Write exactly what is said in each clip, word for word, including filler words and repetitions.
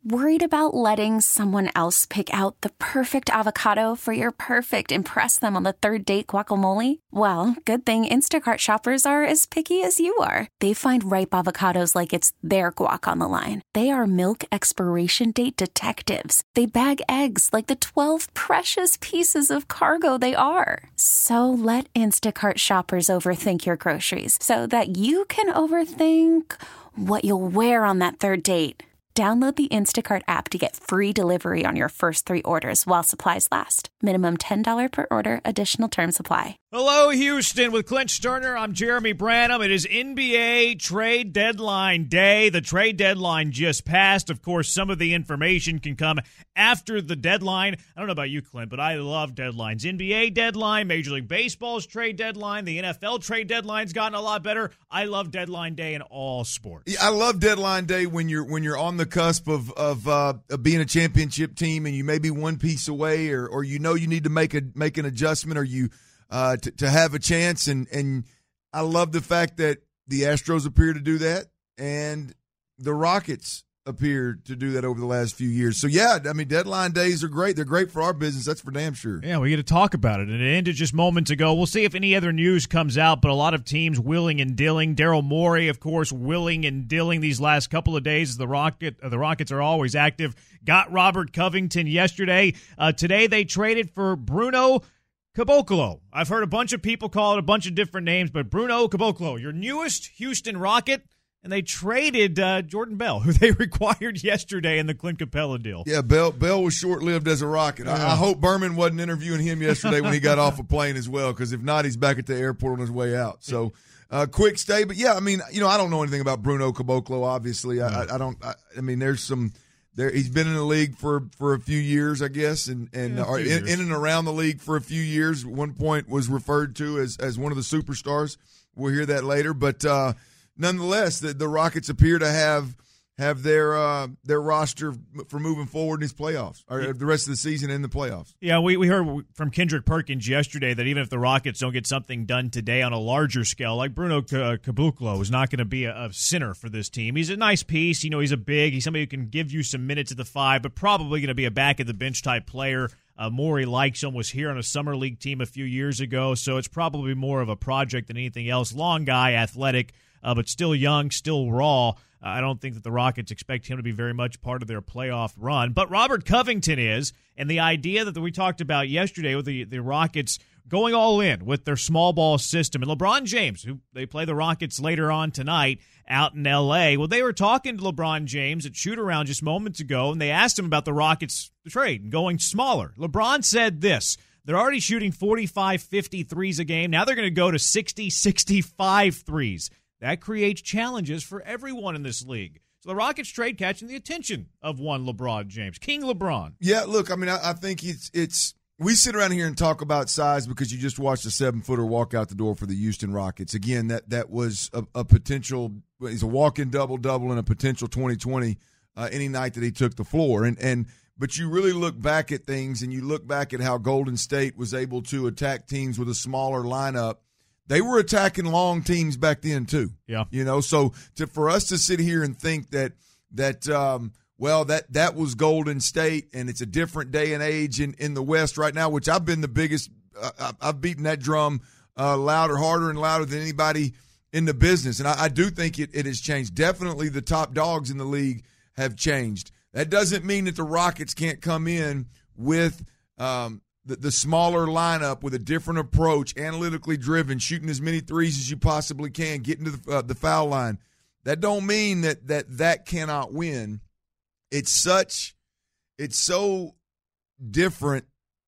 Worried about letting someone else pick out the perfect avocado for your perfect impress them on the third date guacamole? Well, good thing Instacart shoppers are as picky as you are. They find ripe avocados like it's their guac on the line. They are milk expiration date detectives. They bag eggs like the twelve precious pieces of cargo they are. So let Instacart shoppers overthink your groceries so that you can overthink what you'll wear on that third date. Download the Instacart app to get free delivery on your first three orders while supplies last. Minimum ten dollars per order. Additional terms apply. Hello, Houston. With Clint Sterner, I'm Jeremy Branham. It is N B A trade deadline day. The trade deadline just passed. Of course, some of the information can come after the deadline. I don't know about you, Clint, but I love deadlines. N B A deadline, Major League Baseball's trade deadline, the N F L trade deadline's gotten a lot better. I love deadline day in all sports. Yeah, I love deadline day when you're when you're on the cusp of of, uh, of being a championship team and you may be one piece away, or or you know you need to make a make an adjustment, or you uh, to, to have a chance. And and I love the fact that the Astros appear to do that, and the Rockets appear to do that over the last few years. So, yeah, I mean, deadline days are great. They're great for our business. That's for damn sure. Yeah, we get to talk about it. And it ended just moments ago. We'll see if any other news comes out, but a lot of teams willing and dilling. Daryl Morey, of course, willing and dilling these last couple of days. The Rocket, uh, the Rockets are always active. Got Robert Covington yesterday. Uh, today they traded for Bruno Caboclo. I've heard a bunch of people call it a bunch of different names, but Bruno Caboclo, your newest Houston Rocket. And they traded uh, Jordan Bell, who they required yesterday in the Clint Capella deal. Yeah, Bell Bell was short-lived as a Rocket. Yeah. I, I hope Berman wasn't interviewing him yesterday when he got off a plane as well, because if not, he's back at the airport on his way out. So, uh, quick stay. But, yeah, I mean, you know, I don't know anything about Bruno Caboclo, obviously. I, I, I don't I, – I mean, there's some – there. He's been in the league for, for a few years, I guess, and, and yeah, or in, in and around the league for a few years. At one point was referred to as, as one of the superstars. We'll hear that later. But – uh nonetheless, the, the Rockets appear to have have their uh, their roster for moving forward in these playoffs, or the rest of the season in the playoffs. Yeah, we, we heard from Kendrick Perkins yesterday that even if the Rockets don't get something done today on a larger scale, like Bruno Caboclo is not going to be a, a center for this team. He's a nice piece. You know, he's a big, he's somebody who can give you some minutes at the five, but probably going to be a back-of-the-bench type player. Uh, Morey likes him, was here on a summer league team a few years ago, so it's probably more of a project than anything else. Long guy, athletic, Uh, but still young, still raw. Uh, I don't think that the Rockets expect him to be very much part of their playoff run. But Robert Covington is, and the idea that we talked about yesterday with the, the Rockets going all in with their small ball system. And LeBron James, who they play the Rockets later on tonight out in L A, well, they were talking to LeBron James at shoot-around just moments ago, and they asked him about the Rockets trade and going smaller. LeBron said this. They're already shooting forty-five, fifty threes a game. Now they're going to go to sixty, sixty-five threes. That creates challenges for everyone in this league. So the Rockets trade catching the attention of one LeBron James, King LeBron. Yeah, look, I mean, I, I think it's it's we sit around here and talk about size because you just watched a seven-footer walk out the door for the Houston Rockets. Again, that that was a, a potential – he's a walk-in double-double and a potential twenty twenty uh, any night that he took the floor. And and but you really look back at things and you look back at how Golden State was able to attack teams with a smaller lineup. They were attacking long teams back then too. Yeah, you know. So to for us to sit here and think that that um, well that that was Golden State and it's a different day and age in, in the West right now, which I've been the biggest. Uh, I've beaten that drum uh, louder, harder, and louder than anybody in the business, and I, I do think it, it has changed. Definitely, the top dogs in the league have changed. That doesn't mean that the Rockets can't come in with. Um, The, the smaller lineup with a different approach, analytically driven, shooting as many threes as you possibly can, getting to the, uh, the foul line. That don't mean that that that cannot win. It's such, it's so different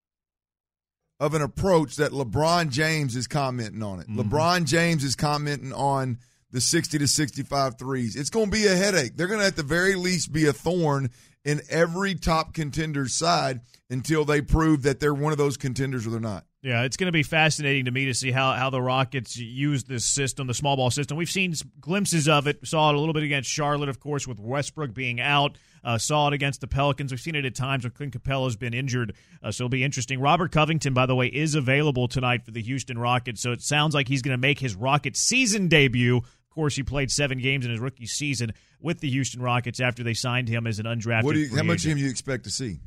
of an approach that LeBron James is commenting on it. Mm-hmm. LeBron James is commenting on the sixty to sixty-five threes. It's going to be a headache. They're going to at the very least be a thorn in every top contender's side until they prove that they're one of those contenders or they're not. Yeah, it's going to be fascinating to me to see how, how the Rockets use this system, the small ball system. We've seen glimpses of it. Saw it a little bit against Charlotte, of course, with Westbrook being out. Uh, saw it against the Pelicans. We've seen it at times when Clint Capella's been injured, uh, so it'll be interesting. Robert Covington, by the way, is available tonight for the Houston Rockets, so it sounds like he's going to make his Rockets season debut. Of course, he played seven games in his rookie season with the Houston Rockets after they signed him as an undrafted What do you, free how much agent. of him you expect to see?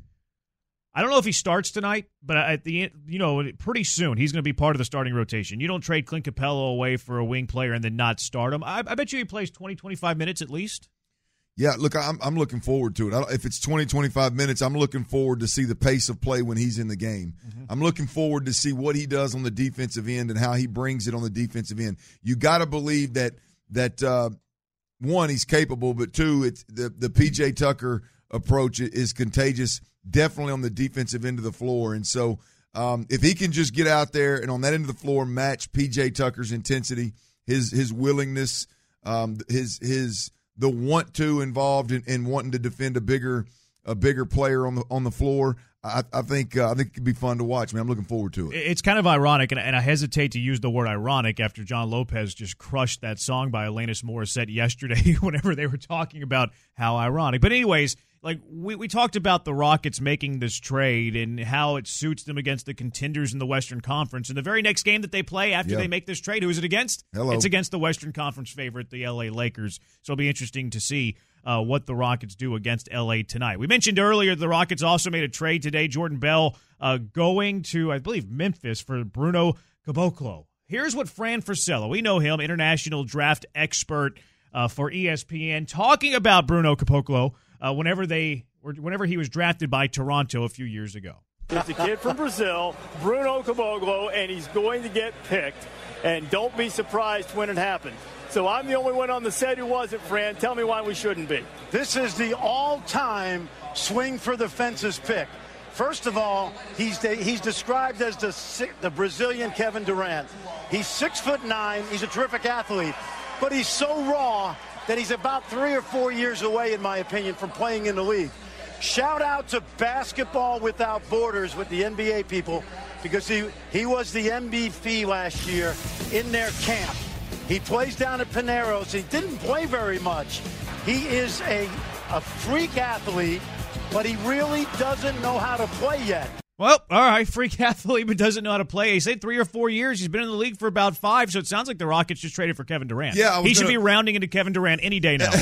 I don't know if he starts tonight, but at the end, you know, pretty soon he's going to be part of the starting rotation. You don't trade Clint Capella away for a wing player and then not start him. I, I bet you he plays twenty, twenty-five minutes at least. Yeah, look, I'm I'm looking forward to it. I don't, if it's twenty, twenty-five minutes, I'm looking forward to see the pace of play when he's in the game. Mm-hmm. I'm looking forward to see what he does on the defensive end and how he brings it on the defensive end. You got to believe that that uh, one, he's capable, but two, it's the the P J Tucker approach is contagious. Definitely on the defensive end of the floor. And so um, if he can just get out there and on that end of the floor match P J Tucker's intensity, his his willingness, um, his his the want to involved in, in wanting to defend a bigger a bigger player on the on the floor, I, I think uh, I think it could be fun to watch. Man, I'm looking forward to it. It's kind of ironic, and, and I hesitate to use the word ironic after John Lopez just crushed that song by Alanis Morissette yesterday whenever they were talking about how ironic. But anyways, like we, we talked about the Rockets making this trade and how it suits them against the contenders in the Western Conference. And the very next game that they play after yeah. they make this trade, who is it against? Hello. It's against the Western Conference favorite, the L A Lakers. So it'll be interesting to see uh, what the Rockets do against L A tonight. We mentioned earlier the Rockets also made a trade today. Jordan Bell uh, going to, I believe, Memphis for Bruno Caboclo. Here's what Fran Frasello, we know him, international draft expert uh, for E S P N, talking about Bruno Caboclo uh, whenever they or whenever he was drafted by Toronto a few years ago. He's a kid from Brazil, Bruno Caboclo, and he's going to get picked. And don't be surprised when it happens. So I'm the only one on the set who wasn't, Fran. Tell me why we shouldn't be. This is the all-time swing for the fences pick. First of all, he's de- he's described as the the Brazilian Kevin Durant. He's six foot nine. He's a terrific athlete, but he's so raw that he's about three or four years away, in my opinion, from playing in the league. Shout out to Basketball Without Borders with the N B A people, because he he was the M V P last year in their camp. He plays down at Pineros. He didn't play very much. He is a a freak athlete, but he really doesn't know how to play yet. Well, all right, freak athlete, but doesn't know how to play. He said three or four years. He's been in the league for about five, so it sounds like the Rockets just traded for Kevin Durant. Yeah, he should gonna... be rounding into Kevin Durant any day now.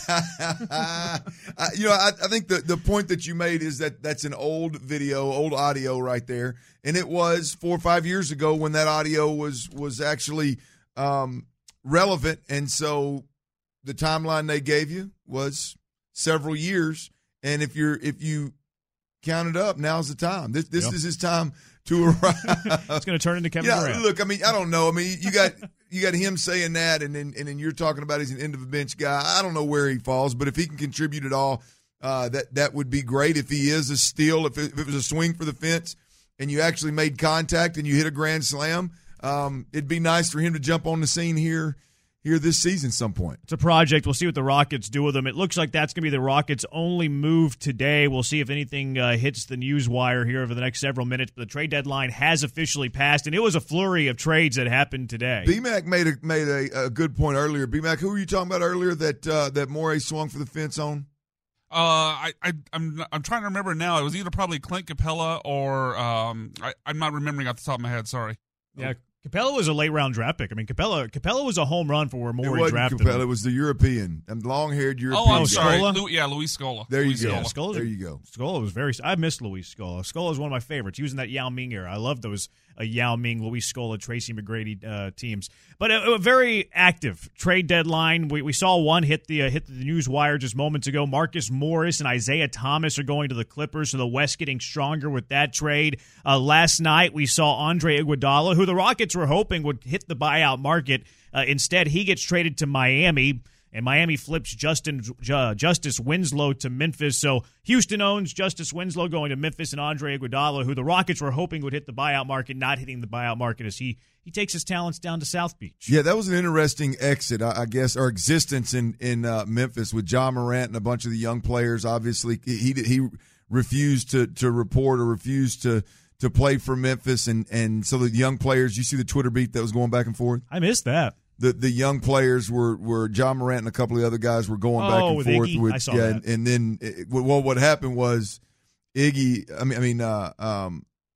I, you know, I, I think the, the point that you made is that that's an old video, old audio right there, and it was four or five years ago when that audio was was actually um, relevant, and so the timeline they gave you was several years, and if you're if you count it up, now's the time. This this yep. is his time to arrive. It's going to turn into Kevin yeah, Durant. Look, I mean, I don't know. I mean, you got you got him saying that, and then and then you're talking about he's an end of the bench guy. I don't know where he falls, but if he can contribute at all, uh, that that would be great. If he is a steal, if it, if it was a swing for the fence, and you actually made contact and you hit a grand slam, um, it'd be nice for him to jump on the scene here. Here this season some point. It's a project. We'll see what the Rockets do with them. It looks like that's going to be the Rockets' only move today. We'll see if anything uh, hits the news wire here over the next several minutes. But the trade deadline has officially passed, and it was a flurry of trades that happened today. B-Mac made a made a, a good point earlier. B-Mac, who were you talking about earlier that uh, that Morey swung for the fence on? Uh, I, I I'm I'm trying to remember now. It was either probably Clint Capella or um I, I'm not remembering off the top of my head. Sorry. Yeah. Capella was a late round draft pick. I mean, Capella Capella was a home run for where Morey it wasn't drafted Capella, him. It was the European, and long-haired European. Oh, I'm sorry. Scola? Lu- yeah, Luis Scola. There Luis you go. Scola. Yeah, Scola's there a, you go. Scola was very. I missed Luis Scola. Scola is one of my favorites. He was in that Yao Ming era. I love those uh, Yao Ming, Luis Scola, Tracy McGrady uh, teams. But a, a very active trade deadline. We, we saw one hit the uh, hit the news wire just moments ago. Marcus Morris and Isaiah Thomas are going to the Clippers, so the West getting stronger with that trade. Uh, last night we saw Andre Iguodala, who the Rockets were hoping would hit the buyout market. Uh, instead, he gets traded to Miami, and Miami flips Justin uh, Justice Winslow to Memphis. So Houston owns Justice Winslow going to Memphis, and Andre Iguodala, who the Rockets were hoping would hit the buyout market, not hitting the buyout market as he he takes his talents down to South Beach. Yeah, that was an interesting exit, I, I guess, or existence in in uh, Memphis with John Morant and a bunch of the young players. Obviously, he he refused to to report or refused to. to play for Memphis, and, and so the young players, you see the Twitter beat that was going back and forth? I missed that. The the young players were, were John Morant and a couple of the other guys were going oh, back and with forth. Iggy? With, I saw yeah, that. And, and then, it, well, what happened was Iggy, I mean, I mean, uh, um,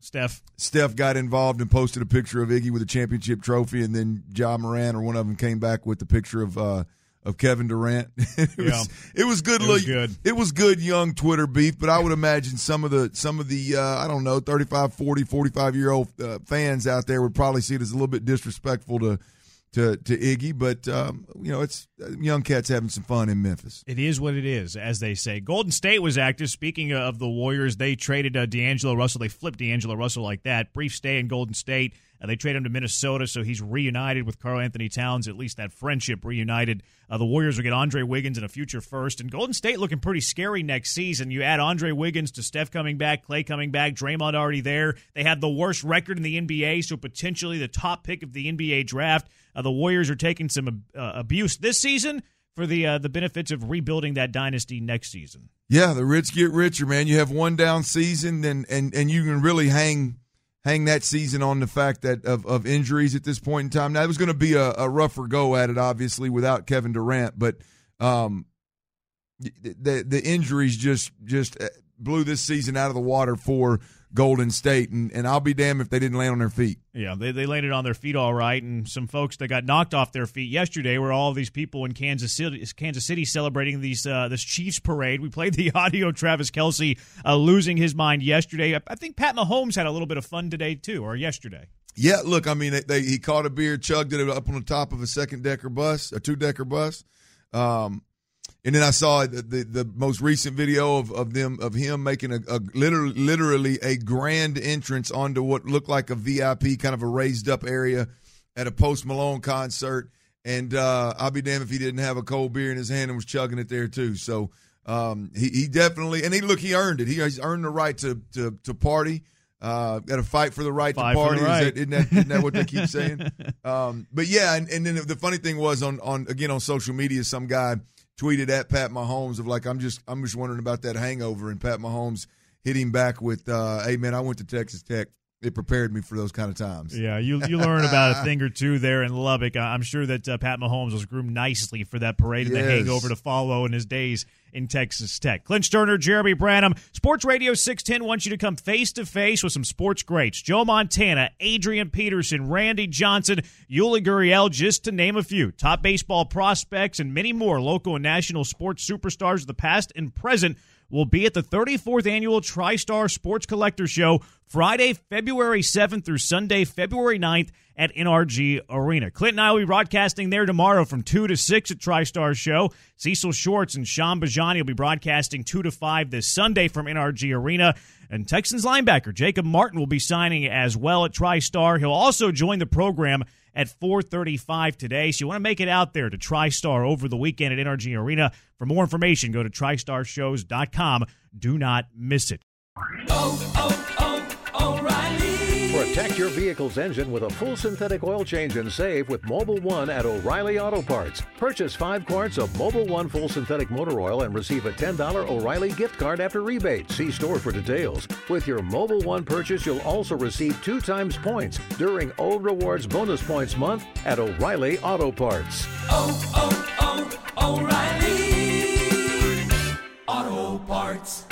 Steph. Steph got involved and posted a picture of Iggy with a championship trophy, and then Ja Morant or one of them came back with the picture of uh, of Kevin Durant. it, yeah. was, it was good. It was good. It was good young Twitter beef, but I would imagine some of the some of the uh, I don't know thirty-five, forty, forty-five year old uh, fans out there would probably see it as a little bit disrespectful to. To, to Iggy, but um, you know, it's uh, young cats having some fun in Memphis. It is what it is, as they say. Golden State was active. Speaking of the Warriors, they traded uh, D'Angelo Russell. They flipped D'Angelo Russell like that. Brief stay in Golden State. Uh, they traded him to Minnesota, so he's reunited with Karl Anthony Towns. At least that friendship reunited. Uh, the Warriors will get Andre Wiggins and a future first. And Golden State looking pretty scary next season. You add Andre Wiggins to Steph coming back, Klay coming back, Draymond already there. They have the worst record in the N B A, so potentially the top pick of the N B A draft. Uh, the Warriors are taking some uh, abuse this season for the uh, the benefits of rebuilding that dynasty next season. Yeah, the rich get richer, man. You have one down season, and and, and you can really hang hang that season on the fact that of, of injuries at this point in time. Now, it was going to be a, a rougher go at it, obviously, without Kevin Durant, but um, the the injuries just just blew this season out of the water for Golden State, and, and I'll be damned if they didn't land on their feet. Yeah, they they landed on their feet all right, and some folks that got knocked off their feet yesterday were all of these people in Kansas City, Kansas City celebrating these uh, this Chiefs parade. We played the audio of Travis Kelce uh, losing his mind yesterday. I, I think Pat Mahomes had a little bit of fun today too, or yesterday. Yeah, look, I mean, they, they, he caught a beer, chugged it up on the top of a second-decker bus, a two-decker bus. Um, and then I saw the, the, the most recent video of, of them of him making a, a literally, literally a grand entrance onto what looked like a V I P, kind of a raised-up area at a Post Malone concert. And uh, I'll be damned if he didn't have a cold beer in his hand and was chugging it there too. So um, he, he definitely – and he look, he earned it. He, he's earned the right to to, to party. Uh, got to fight for the right fight to party. For the right. Is that, isn't, that, isn't that what they keep saying? Um, but yeah, and, and then the funny thing was on, on again on social media, some guy tweeted at Pat Mahomes of like, I'm just I'm just wondering about that hangover, and Pat Mahomes hit him back with, uh, "Hey man, I went to Texas Tech. It prepared me for those kind of times." Yeah, you you learn about a thing or two there in Lubbock. I'm sure that uh, Pat Mahomes was groomed nicely for that parade and yes. the hangover to follow in his days in Texas Tech. Clint Sterner, Jeremy Branham, Sports Radio six ten wants you to come face-to-face with some sports greats. Joe Montana, Adrian Peterson, Randy Johnson, Yuli Gurriel, just to name a few. Top baseball prospects and many more local and national sports superstars of the past and present will be at the thirty-fourth Annual TriStar Sports Collector Show Friday, February seventh through Sunday, February ninth at N R G Arena. Clint and I will be broadcasting there tomorrow from two to six at TriStar Show. Cecil Shorts and Sean Bajani will be broadcasting two to five this Sunday from N R G Arena. And Texans linebacker Jacob Martin will be signing as well at TriStar. He'll also join the program at four thirty-five today. So you want to make it out there to TriStar over the weekend at N R G Arena. For more information, go to tri star shows dot com. Do not miss it. Oh, oh, oh, O'Reilly. Protect your vehicle's engine with a full synthetic oil change and save with Mobil one at O'Reilly Auto Parts. Purchase five quarts of Mobil one full synthetic motor oil and receive a ten dollars O'Reilly gift card after rebate. See store for details. With your Mobil one purchase, you'll also receive two times points during O Rewards Bonus Points Month at O'Reilly Auto Parts. Oh, oh, oh, O'Reilly Auto Parts.